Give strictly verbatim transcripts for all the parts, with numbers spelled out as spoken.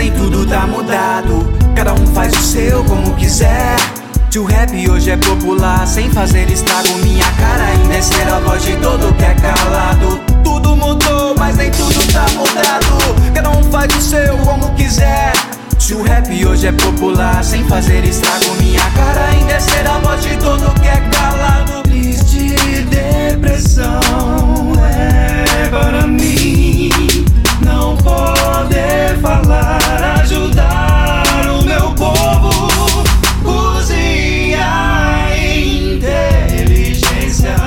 nem tudo tá mudado. Cada um faz o seu como quiser. O rap hoje é popular, sem fazer estrago. Minha cara ainda é ser a voz de todo que é calado. Tudo mudou, mas nem tudo tá mudado. Cada um faz o seu como quiser. Se o rap hoje é popular, sem fazer estrago. Minha cara ainda é ser a voz de todo que é calado. Triste depressão é para mim não poder falar, ajudar o meu povo. Use a inteligência.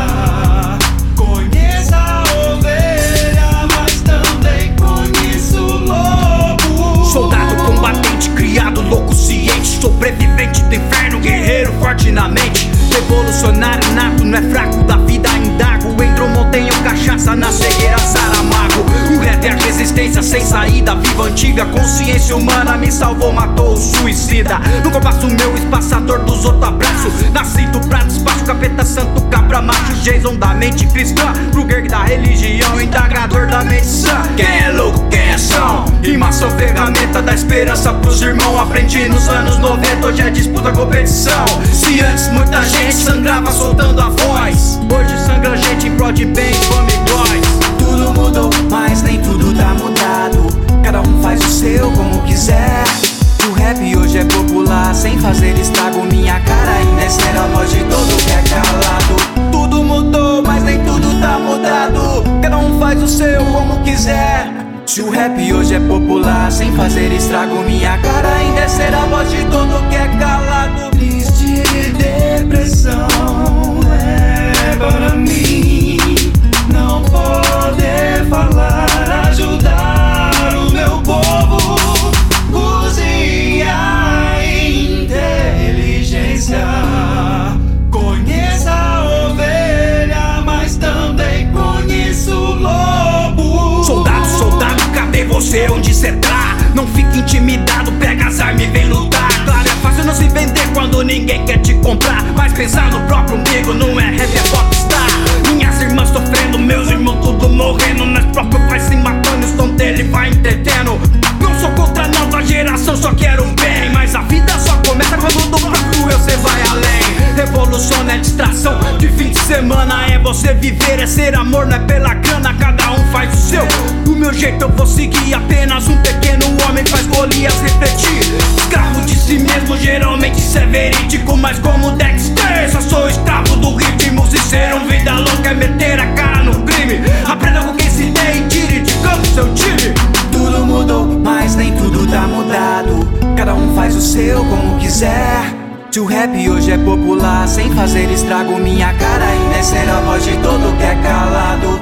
Conheça a ovelha, mas também conheça o lobo. Soldado combatente, criado louco, ciente, sobrevivente do inferno, guerreiro forte na mente. Revolucionário nato, não é fraco, da vida indago. Entrou montanha ou cachaça, na cegueira Saramago. O rap é a resistência sem saída, viva antiga. Consciência humana me salvou, matou o suicida. Nunca passo o meu espaçador dos outros abraço. Nascido pra despacho, capeta santo, cabra macho. Jason da mente cristã, Kruger da religião, indagador da mente sã. Quem é louco, quem é são? Rimas são ferramenta da esperança pros irmãos. Aprendi nos anos noventa, hoje é disputa, competição. Se antes muita gente sangrava soltando a voz, hoje sangra gente em prol de bem, fome e glóis. Tudo mudou, mas nem tudo tá mudado. Cada um faz o seu como quiser. O rap hoje é popular, sem fazer estrago. Minha cara ainda é ser a voz de todo que é calado. Tudo mudou, mas nem tudo tá mudado. Cada um faz o seu como quiser. Se o rap hoje é popular, sem fazer estrago. Minha cara ainda é ser a voz de todo que é calado. Triste depressão é para mim não poder falar, ajudar o meu povo. Use a inteligência. Conheça a ovelha, mas também conheça o lobo. Soldado, soldado, cadê você? Onde cê tá? Não fique intimidado, pega as armas e vem lutar. Claro, é fácil não se vender quando ninguém quer te comprar, mas pensar no próprio umbigo não é rap, é popstar. Minhas irmãs sofrendo, meus irmãos tudo morrendo. Nós próprios pais se matando, o som dele vai entretendo. Não sou contra a nova geração, só quero o bem, mas a vida só começa quando do próprio eu cê vai além. Revolução não é distração de fim de semana, é você viver, é ser amor, não é pela grana. Cada um faz o seu, do meu jeito eu vou seguir. Apenas um pequeno homem faz Golias refletir. Escravo de si mesmo, geralmente isso é verídico, mas como Dexter, só sou escravo do ritmo. Se ser um vida louca é meter a cara no crime. Aprenda com quem se tem e tire de campo seu time. Tudo mudou, mas nem tudo tá mudado. Cada um faz o seu como quiser. Se o rap hoje é popular, sem fazer estrago. Minha cara ainda é ser a voz de todo que é calado.